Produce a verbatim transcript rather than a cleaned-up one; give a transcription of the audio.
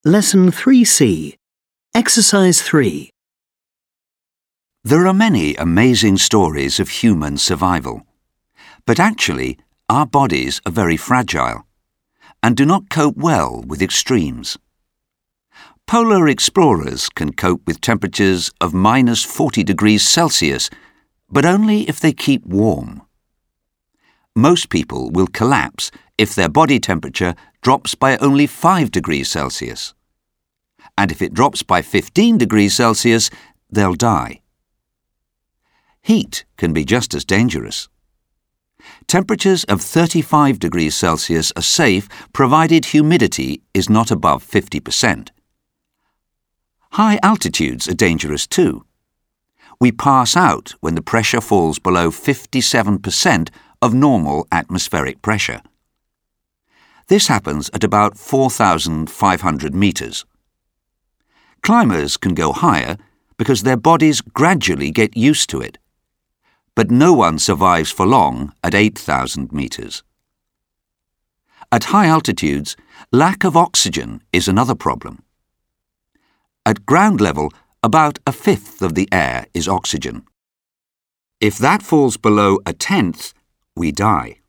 Lesson three C. Exercise three. There are many amazing stories of human survival. But actually, our bodies are very fragile and do not cope well with extremes. Polar explorers can cope with temperatures of minus forty degrees Celsius, but only if they keep warm. Most people will collapse if their body temperature drops by only five degrees Celsius. And if it drops by fifteen degrees Celsius, they'll die. Heat can be just as dangerous. Temperatures of thirty-five degrees Celsius are safe provided humidity is not above fifty percent. High altitudes are dangerous too. We pass out when the pressure falls below fifty-seven percent of normal atmospheric pressure. This happens at about four thousand five hundred meters. Climbers can go higher because their bodies gradually get used to it. But no one survives for long at eight thousand meters. At high altitudes, lack of oxygen is another problem. At ground level, about a fifth of the air is oxygen. If that falls below a tenth, we die.